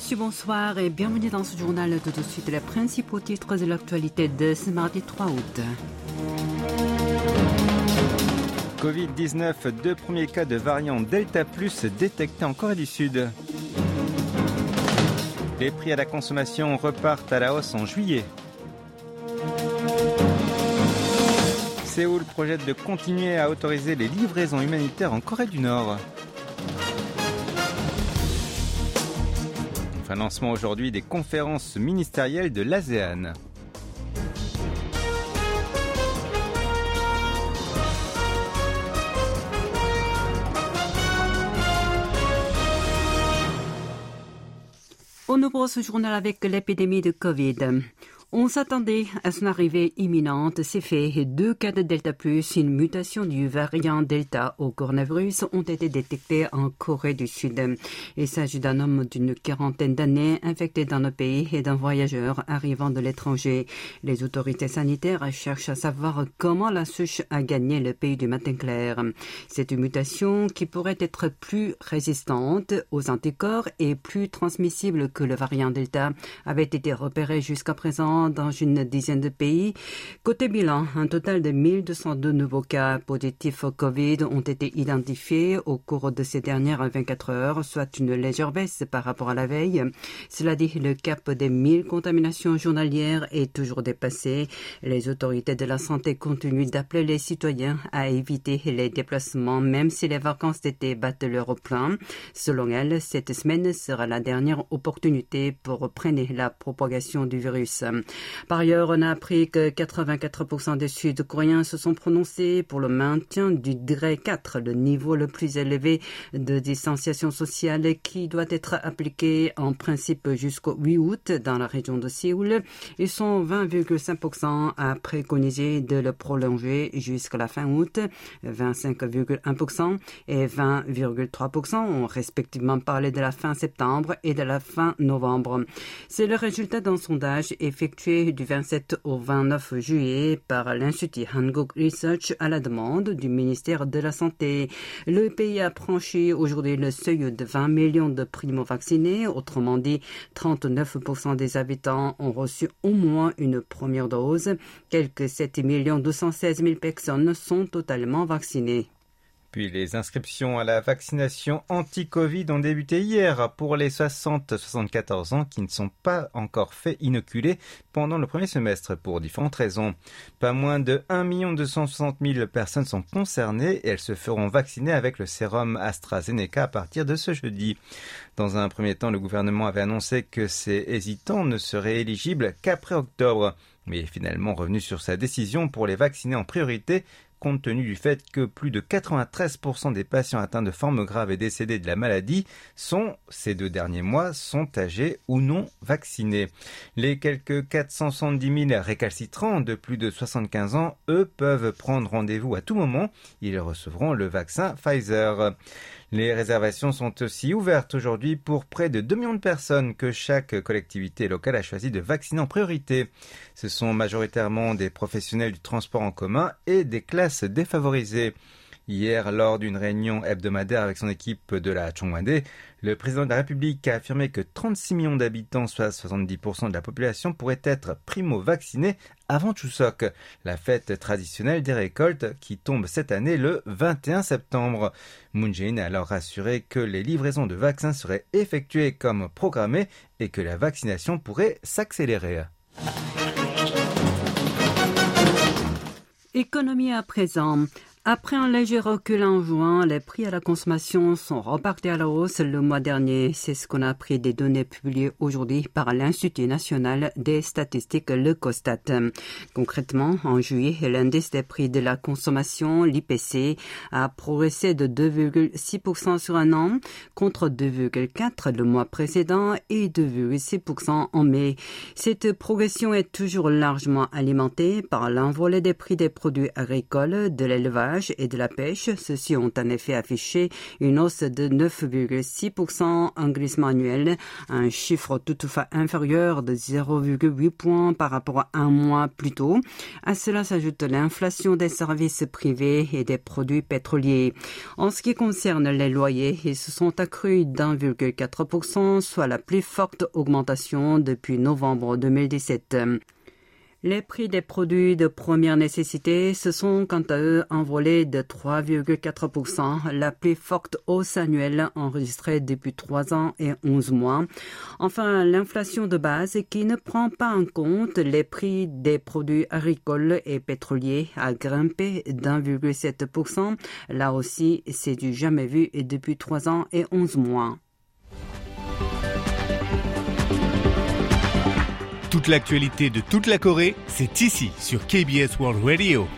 tous, bonsoir et bienvenue dans ce journal. Tout de suite, les principaux titres de l'actualité de ce mardi 3 août. Covid-19, 2 premiers cas de variant Delta Plus détectés en Corée du Sud. Les prix à la consommation repartent à la hausse en juillet. Séoul projette de continuer à autoriser les livraisons humanitaires en Corée du Nord. Enfin, lancement aujourd'hui des conférences ministérielles de l'ASEAN. On ouvre ce journal avec l'épidémie de Covid. On s'attendait à son arrivée imminente. C'est fait. 2 cas de Delta+, une mutation du variant Delta au coronavirus, ont été détectés en Corée du Sud. Il s'agit d'un homme d'une quarantaine d'années infecté dans le pays et d'un voyageur arrivant de l'étranger. Les autorités sanitaires cherchent à savoir comment la souche a gagné le pays du matin clair. C'est une mutation qui pourrait être plus résistante aux anticorps et plus transmissible que le variant Delta avait été repéré jusqu'à présent dans une dizaine de pays. Côté bilan, un total de 1202 nouveaux cas positifs au Covid ont été identifiés au cours de ces dernières 24 heures, soit une légère baisse par rapport à la veille. Cela dit, le cap des 1000 contaminations journalières est toujours dépassé. Les autorités de la santé continuent d'appeler les citoyens à éviter les déplacements, même si les vacances d'été battent leur plein. Selon elles, cette semaine sera la dernière opportunité pour freiner la propagation du virus. Par ailleurs, on a appris que 84% des Sud-Coréens se sont prononcés pour le maintien du degré 4, le niveau le plus élevé de distanciation sociale qui doit être appliqué en principe jusqu'au 8 août dans la région de Séoul. Ils sont 20,5% à préconiser de le prolonger jusqu'à la fin août, 25,1% et 20,3% ont respectivement parlé de la fin septembre et de la fin novembre. C'est le résultat d'un sondage effectué du 27 au 29 juillet par l'Institut Hanguk Research à la demande du ministère de la Santé. Le pays a franchi aujourd'hui le seuil de 20 millions de primo-vaccinés. Autrement dit, 39% des habitants ont reçu au moins une première dose. Quelques 7 216 000 personnes sont totalement vaccinées. Puis les inscriptions à la vaccination anti-Covid ont débuté hier pour les 60-74 ans qui ne sont pas encore fait inoculer pendant le premier semestre pour différentes raisons. Pas moins de 1 260 000 personnes sont concernées et elles se feront vacciner avec le sérum AstraZeneca à partir de ce jeudi. Dans un premier temps, le gouvernement avait annoncé que ces hésitants ne seraient éligibles qu'après octobre, mais est finalement revenu sur sa décision pour les vacciner en priorité, compte tenu du fait que plus de 93% des patients atteints de formes graves et décédés de la maladie ces 2 derniers mois, sont âgés ou non vaccinés. Les quelques 470 000 récalcitrants de plus de 75 ans, eux, peuvent prendre rendez-vous à tout moment. Ils recevront le vaccin Pfizer. Les réservations sont aussi ouvertes aujourd'hui pour près de 2 millions de personnes que chaque collectivité locale a choisi de vacciner en priorité. Ce sont majoritairement des professionnels du transport en commun et des classes défavorisées. Hier, lors d'une réunion hebdomadaire avec son équipe de la Chongwon-dae, le président de la République a affirmé que 36 millions d'habitants, soit 70% de la population, pourraient être primo-vaccinés avant Chuseok, la fête traditionnelle des récoltes qui tombe cette année le 21 septembre. Moon Jae-in a alors assuré que les livraisons de vaccins seraient effectuées comme programmé et que la vaccination pourrait s'accélérer. Économie à présent. Après un léger recul en juin, les prix à la consommation sont repartis à la hausse le mois dernier. C'est ce qu'on a appris des données publiées aujourd'hui par l'Institut national des statistiques, le COSTAT. Concrètement, en juillet, l'indice des prix de la consommation, l'IPC, a progressé de 2,6% sur un an, contre 2,4% le mois précédent et 2,6% en mai. Cette progression est toujours largement alimentée par l'envolée des prix des produits agricoles, de l'élevage l'élevage et de la pêche. Ceux-ci ont en effet affiché une hausse de 9,6% en glissement annuel, un chiffre toutefois inférieur de 0,8 points par rapport à un mois plus tôt. À cela s'ajoute l'inflation des services privés et des produits pétroliers. En ce qui concerne les loyers, ils se sont accrus d'1,4%, soit la plus forte augmentation depuis novembre 2017. Les prix des produits de première nécessité se sont quant à eux envolés de 3,4%, la plus forte hausse annuelle enregistrée depuis 3 ans et 11 mois. Enfin, l'inflation de base qui ne prend pas en compte les prix des produits agricoles et pétroliers a grimpé d'1,7%. Là aussi, c'est du jamais vu depuis 3 ans et 11 mois. Toute l'actualité de toute la Corée, c'est ici, sur KBS World Radio.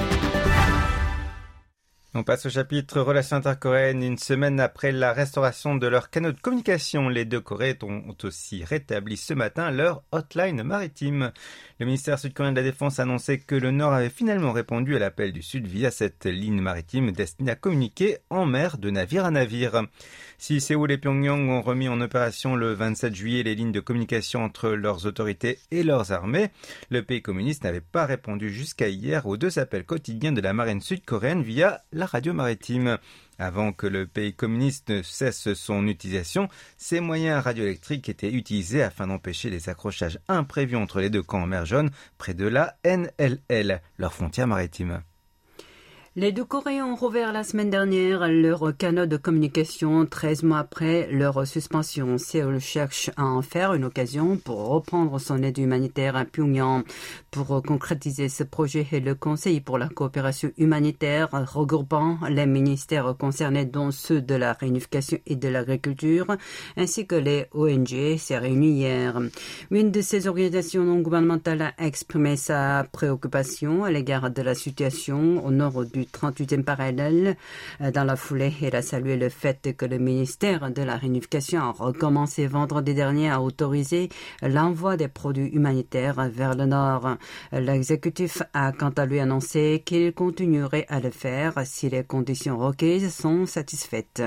On passe au chapitre Relations intercoréennes. Une semaine après la restauration de leurs canaux de communication, les deux Corées ont aussi rétabli ce matin leur hotline maritime. Le ministère sud-coréen de la Défense a annoncé que le Nord avait finalement répondu à l'appel du Sud via cette ligne maritime destinée à communiquer en mer de navire à navire. Si Séoul et Pyongyang ont remis en opération le 27 juillet les lignes de communication entre leurs autorités et leurs armées, le pays communiste n'avait pas répondu jusqu'à hier aux 2 appels quotidiens de la marine sud-coréenne via la radio maritime. Avant que le pays communiste ne cesse son utilisation, ces moyens radioélectriques étaient utilisés afin d'empêcher les accrochages imprévus entre les deux camps en mer Jaune, près de la NLL, leur frontière maritime. Les deux Coréens ont rouvert la semaine dernière leur canaux de communication 13 mois après leur suspension. Séoul cherche à en faire une occasion pour reprendre son aide humanitaire à Pyongyang. Pour concrétiser ce projet, le Conseil pour la coopération humanitaire regroupant les ministères concernés dont ceux de la réunification et de l'agriculture ainsi que les ONG s'est réuni hier. Une de ces organisations non gouvernementales a exprimé sa préoccupation à l'égard de la situation au nord du 38e parallèle. Dans la foulée, elle a salué le fait que le ministère de la Réunification a recommencé vendredi dernier à autoriser l'envoi des produits humanitaires vers le nord. L'exécutif a quant à lui annoncé qu'il continuerait à le faire si les conditions requises sont satisfaites.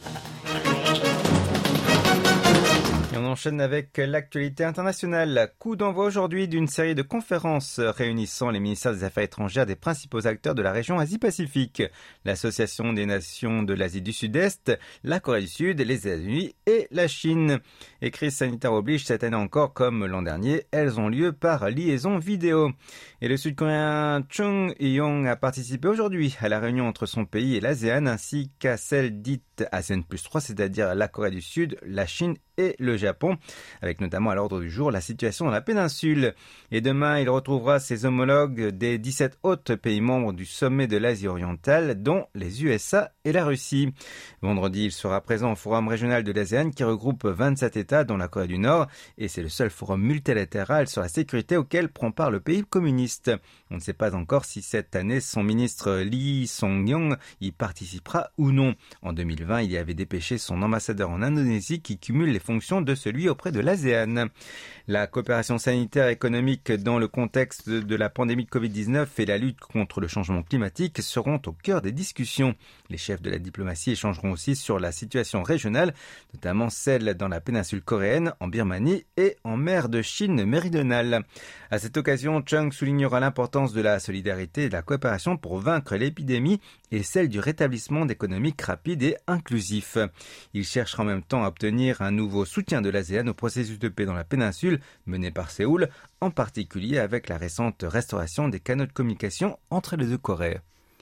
Et on enchaîne avec l'actualité internationale. Coup d'envoi aujourd'hui d'une série de conférences réunissant les ministères des Affaires étrangères des principaux acteurs de la région Asie-Pacifique. L'Association des nations de l'Asie du Sud-Est, la Corée du Sud, les États-Unis et la Chine. Et crise sanitaire oblige, cette année encore comme l'an dernier, elles ont lieu par liaison vidéo. Et le Sud-Coréen Chung Eui-yong a participé aujourd'hui à la réunion entre son pays et l'ASEAN ainsi qu'à celle dite ASEAN plus 3, c'est-à-dire la Corée du Sud, la Chine et le Japon, avec notamment à l'ordre du jour la situation dans la péninsule. Et demain, il retrouvera ses homologues des 17 autres pays membres du sommet de l'Asie orientale, dont les USA et la Russie. Vendredi, il sera présent au forum régional de l'ASEAN qui regroupe 27 États, dont la Corée du Nord, et c'est le seul forum multilatéral sur la sécurité auquel prend part le pays communiste. On ne sait pas encore si cette année son ministre Lee Song-yong y participera ou non. En 2020, il y avait dépêché son ambassadeur en Indonésie qui cumule les fonctions de celui auprès de l'ASEAN. La coopération sanitaire et économique dans le contexte de la pandémie de Covid-19 et la lutte contre le changement climatique seront au cœur des discussions. Les chefs de la diplomatie échangeront aussi sur la situation régionale, notamment celle dans la péninsule coréenne, en Birmanie et en mer de Chine méridionale. À cette occasion, Chung soulignera l'importance de la solidarité et de la coopération pour vaincre l'épidémie et celle du rétablissement d'économiques rapides et inclusifs. Il cherchera en même temps à obtenir un nouveau soutien de l'ASEAN au processus de paix dans la péninsule mené par Séoul, en particulier avec la récente restauration des canaux de communication entre les deux Corées.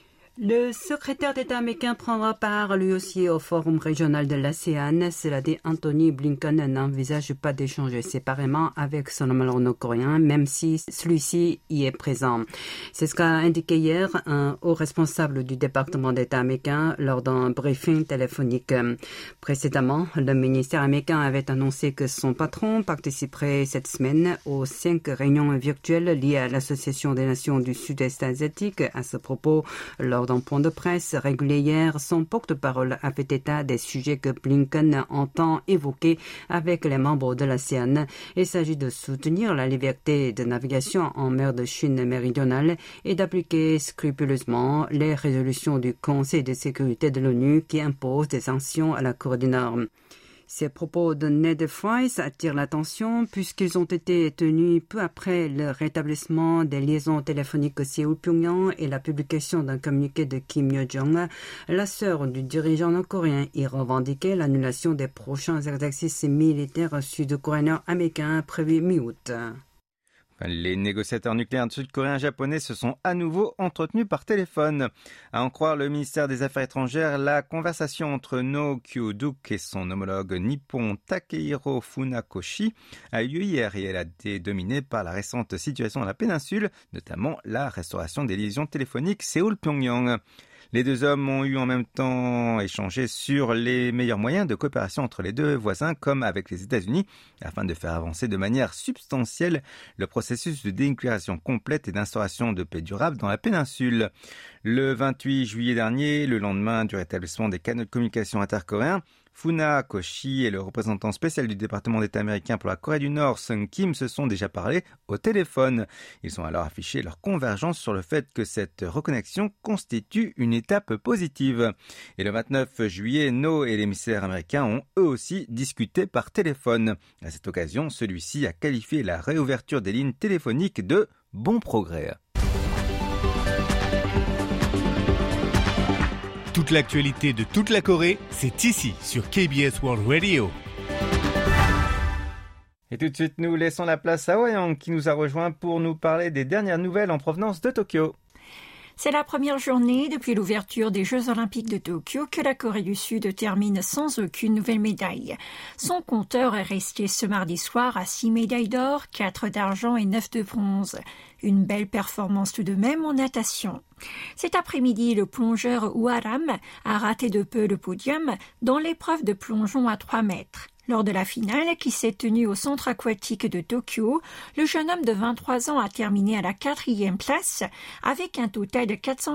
Le secrétaire d'État américain prendra part lui aussi au forum régional de l'ASEAN. Cela dit, Anthony Blinken n'envisage pas d'échanger séparément avec son homologue nord-coréen, même si celui-ci y est présent. C'est ce qu'a indiqué hier un haut responsable du département d'État américain lors d'un briefing téléphonique. Précédemment, le ministère américain avait annoncé que son patron participerait cette semaine aux 5 réunions virtuelles liées à l'Association des nations du Sud-Est asiatique. À ce propos, lors Lors d'un point de presse régulier hier, son porte-parole a fait état des sujets que Blinken entend évoquer avec les membres de l'ASEAN. Il s'agit de soutenir la liberté de navigation en mer de Chine méridionale et d'appliquer scrupuleusement les résolutions du Conseil de sécurité de l'ONU qui imposent des sanctions à la Corée du Nord. Ces propos de Ned Price attirent l'attention puisqu'ils ont été tenus peu après le rétablissement des liaisons téléphoniques Séoul-Pyongyang et la publication d'un communiqué de Kim Yo-jong. La sœur du dirigeant nord-coréen y revendiquait l'annulation des prochains exercices militaires sud-coréens américains prévus mi-août. Les négociateurs nucléaires sud-coréens et japonais se sont à nouveau entretenus par téléphone. À en croire le ministère des Affaires étrangères, la conversation entre No Kyu-duk et son homologue nippon Takehiro Funakoshi a eu lieu hier et elle a été dominée par la récente situation dans la péninsule, notamment la restauration des liaisons téléphoniques Séoul-Pyongyang. Les deux hommes ont eu en même temps échangé sur les meilleurs moyens de coopération entre les deux voisins comme avec les États-Unis afin de faire avancer de manière substantielle le processus de dénucléarisation complète et d'instauration de paix durable dans la péninsule. Le 28 juillet dernier, le lendemain du rétablissement des canaux de communication intercoréens, Funakoshi et le représentant spécial du département d'État américain pour la Corée du Nord, Sung Kim, se sont déjà parlé au téléphone. Ils ont alors affiché leur convergence sur le fait que cette reconnexion constitue une étape positive. Et le 29 juillet, No et l'émissaire américain ont eux aussi discuté par téléphone. À cette occasion, celui-ci a qualifié la réouverture des lignes téléphoniques de bon progrès. Toute l'actualité de toute la Corée, c'est ici sur KBS World Radio. Et tout de suite, nous laissons la place à Wayang qui nous a rejoint pour nous parler des dernières nouvelles en provenance de Tokyo. C'est la première journée depuis l'ouverture des Jeux Olympiques de Tokyo que la Corée du Sud termine sans aucune nouvelle médaille. Son compteur est resté ce mardi soir à 6 médailles d'or, 4 d'argent et 9 de bronze. Une belle performance tout de même en natation. Cet après-midi, le plongeur Hwaram a raté de peu le podium dans l'épreuve de plongeon à 3 mètres. Lors de la finale qui s'est tenue au centre aquatique de Tokyo, le jeune homme de 23 ans a terminé à la 4e place avec un total de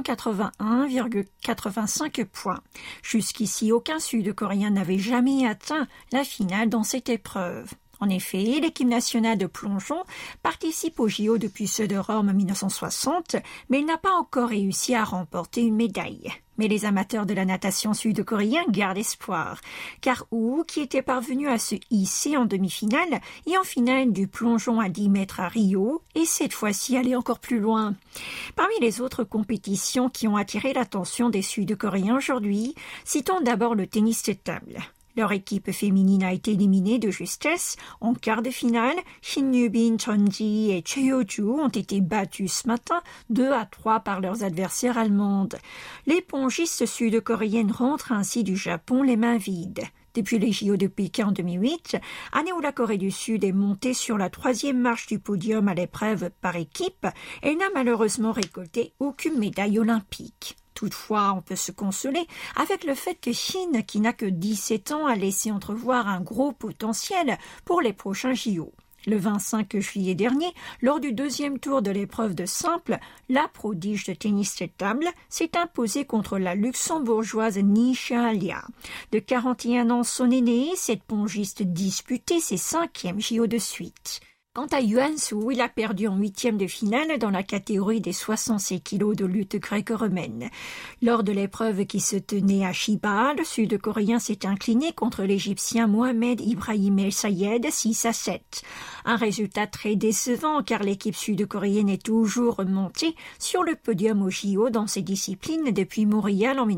481,85 points. Jusqu'ici, aucun Sud-Coréen n'avait jamais atteint la finale dans cette épreuve. En effet, l'équipe nationale de plongeon participe aux JO depuis ceux de Rome en 1960, mais il n'a pas encore réussi à remporter une médaille. Mais les amateurs de la natation sud-coréenne gardent espoir, car Woo, qui était parvenu à se hisser en demi-finale et en finale du plongeon à 10 mètres à Rio, est cette fois-ci allé encore plus loin. Parmi les autres compétitions qui ont attiré l'attention des Sud-Coréens aujourd'hui, citons d'abord le tennis de table. Leur équipe féminine a été éliminée de justesse. En quart de finale, Shin Yu-bin, Chun Ji et Choi Ho-ju ont été battus ce matin 2-3 par leurs adversaires allemandes. Les pongistes sud-coréennes rentrent ainsi du Japon les mains vides. Depuis les JO de Pékin en 2008, année où la Corée du Sud est montée sur la 3e marche du podium à l'épreuve par équipe, elle n'a malheureusement récolté aucune médaille olympique. Toutefois, on peut se consoler avec le fait que Shin, qui n'a que 17 ans, a laissé entrevoir un gros potentiel pour les prochains JO. Le 25 juillet dernier, lors du 2e tour de l'épreuve de simple, la prodige de tennis de table s'est imposée contre la luxembourgeoise Nisha Lia. De 41 ans son aînée, cette pongiste disputait ses 5e JO de suite. Quant à Yuan Su, il a perdu en 8e de finale dans la catégorie des 66 kilos de lutte gréco-romaine. Lors de l'épreuve qui se tenait à Chiba, le Sud-Coréen s'est incliné contre l'Égyptien Mohamed Ibrahim El Sayed 6-7. Un résultat très décevant car l'équipe sud-coréenne est toujours remontée sur le podium au JO dans ces disciplines depuis Montréal en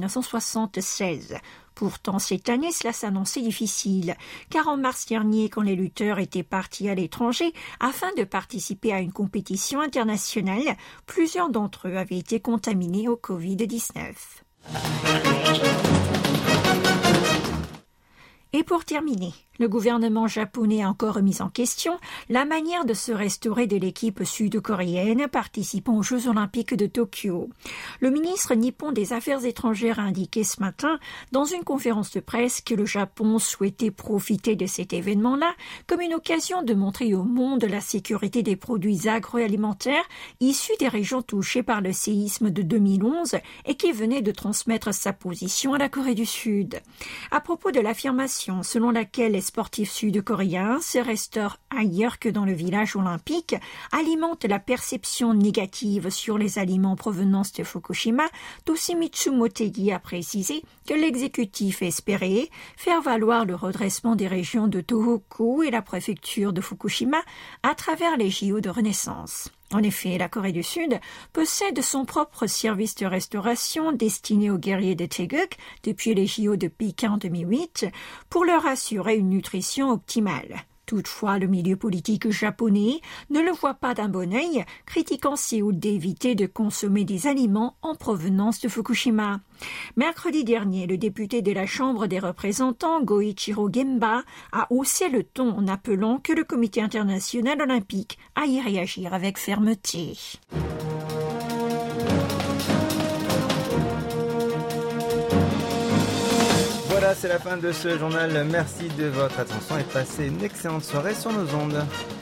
1976. Pourtant, cette année, cela s'annonçait difficile, car en mars dernier, quand les lutteurs étaient partis à l'étranger afin de participer à une compétition internationale, plusieurs d'entre eux avaient été contaminés au Covid-19. Et pour terminer, Le gouvernement japonais a encore remis en question la manière de se restaurer de l'équipe sud-coréenne participant aux Jeux olympiques de Tokyo. Le ministre nippon des Affaires étrangères a indiqué ce matin dans une conférence de presse que le Japon souhaitait profiter de cet événement-là comme une occasion de montrer au monde la sécurité des produits agroalimentaires issus des régions touchées par le séisme de 2011 et qui venait de transmettre sa position à la Corée du Sud. À propos de l'affirmation selon laquelle les sportifs sud-coréens se restaurent ailleurs que dans le village olympique alimente la perception négative sur les aliments en provenance de Fukushima, Toshimitsu Motegi a précisé que l'exécutif espérait faire valoir le redressement des régions de Tohoku et la préfecture de Fukushima à travers les JO de Renaissance. En effet, la Corée du Sud possède son propre service de restauration destiné aux guerriers de Taeguk depuis les JO de Pékin en 2008 pour leur assurer une nutrition optimale. Toutefois, le milieu politique japonais ne le voit pas d'un bon œil, critiquant Séoul d'éviter de consommer des aliments en provenance de Fukushima. Mercredi dernier, le député de la Chambre des représentants, Goichiro Gemba, a haussé le ton en appelant que le Comité international olympique à y réagir avec fermeté. Voilà, c'est la fin de ce journal. Merci de votre attention et passez une excellente soirée sur nos ondes.